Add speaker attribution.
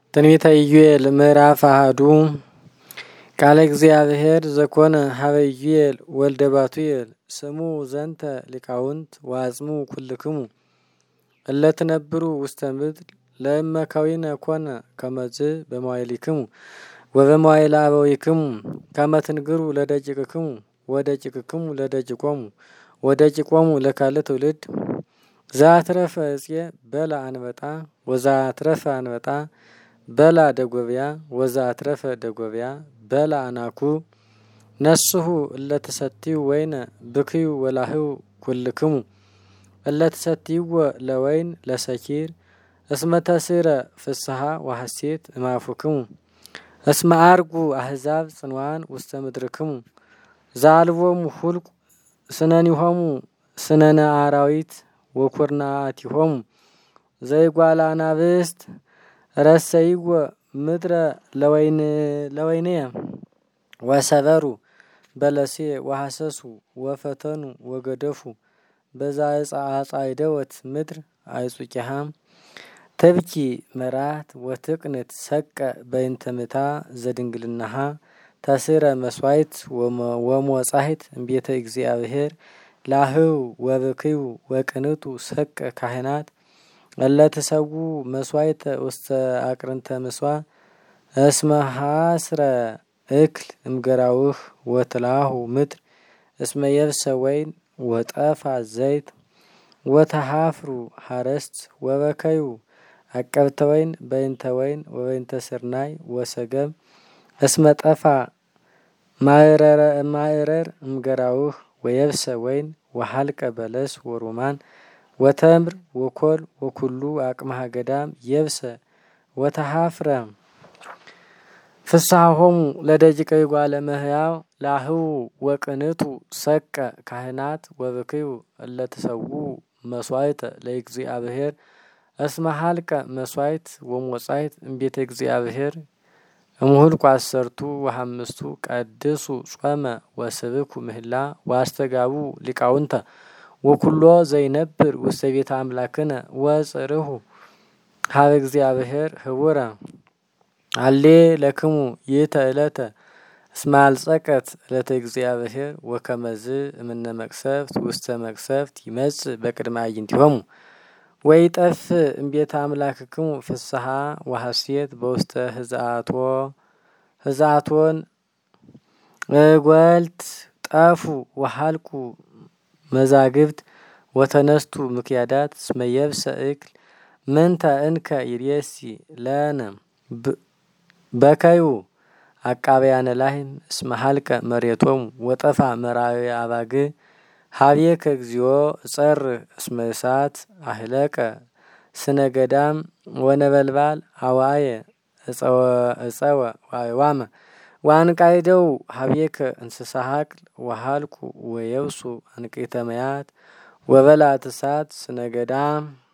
Speaker 1: ትንቢተ ኢዩኤል ምዕራፍ አሐዱ ቃለ እግዚአብሔር ዘኮነ ሀበ ኢዩኤል ወልደ ባቱኤል ስሙ ዘንተ ሊቃውንት ወአጽሙ ኩልክሙ እለ ትነብሩ ውስተ ምድር ለእመ ከዊነ ኮነ ከመዝ በመዋዕሊክሙ ወበመዋዕለ አበዊክሙ ከመ ትንግሩ ለደቂቅክሙ ወደቂቅክሙ ለደቂቆሙ ወደቂቆሙ ለካልእ ትውልድ ዘአትረፈ እፄ በላ አንበጣ ወዘአትረፈ አንበጣ በላ ደጎብያ ወዘአትረፈ ደጎብያ በላ አናኩ ነስሑ እለ ትሰትዩ ወይነ ብክዩ ወላህዩ ኩልክሙ እለ ትሰትይዎ ለወይን ለሰኪር እስመ ተስረ ፍስሐ ወሐሴት እማፉክሙ እስመ አርጉ አሕዛብ ጽንዋን ውስተ ምድርክሙ ዘአልቦሙ ሁልቁ ስነኒሆሙ ስነነ አራዊት ወኩርናቲሆሙ ዘይጓላ አናብስት ረሰይዎ ምድረ ለወይንየ ወሰበሩ በለሴ ወሐሰሱ ወፈተኑ ወገደፉ በዛ አጻይደወት ምድር አይጹቂሃም ተብኪ መራት ወትቅንት ሰቀ በእንተ ምታ ዘድንግልናሃ ተስረ መስዋዕት ወሞጻሕት እምቤተ እግዚአብሔር ላህው ወብክዩ ወቅንጡ ሰቀ ካህናት እለ ትሰዉ መስዋዕተ ውስተ አቅርንተ ምስዋ እስመ ሐስረ እክል እምገራውህ ወትላሁ ምድር እስመ የብሰ ወይን ወጠፋ ዘይት ወተሃፍሩ ሐረስት ወበከዩ አቀብተ ወይን በእንተ ወይን ወበእንተ ስርናይ ወሰገም እስመ ጠፋ ማዕረር እምገራውህ ወየብሰ ወይን ወሐልቀ በለስ ወሮማን ወተምር ወኮል ወኩሉ አቅመሃ ገዳም የብሰ ወተሃፍረ ፍስሐሆሙ ለደቂቀ ይጓለ እመሕያው ላህው ወቅንጡ ሰቀ ካህናት ወብክዩ እለ ትሰዉ መስዋዕተ ለእግዚአብሔር እስመ ሐልቀ መስዋዕት ወሞጻዕት እምቤተ እግዚአብሔር እምሁልቁ አሰርቱ ወሐምስቱ ቀድሱ ጾመ ወስብኩ ምህላ ዋስተጋቡ ሊቃውንተ ወኩሎ ዘይነብር ውስተ ቤተ አምላክነ ወጽርሁ ሀበ እግዚአብሔር ህቡረ አሌ ለክሙ ይእተ ዕለተ እስመ አልጸቀት ዕለተ እግዚአብሔር ወከመዝ እምነ መቅሰፍት ውስተ መቅሰፍት ይመጽእ በቅድመ አዕይንቲሆሙ ወይጠፍ እምቤተ አምላክክሙ ፍስሐ ወሐሴት በውስተ ህዛቶን እጓልት ጠፉ ወሐልቁ መዛግብት ወተነስቱ ምክያዳት እስመ የብሰ እክል ምንተ እንከ ይሬሲ ለነ በከዩ አቃብያነ ላህም እስመ ሐልቀ መሬቶሙ ወጠፋ መራዊ አባግ ሀቤከ እግዚኦ እጸርህ እስመ እሳት አህለቀ ስነ ገዳም ወነበልባል አዋየ እጸወ ዋመ ዋንቃይደው ሀቤከ እንስሳ ሀቅል ወሐልቁ ወየብሱ አንቂተ መያት ወበላት እሳት ስነ ገዳም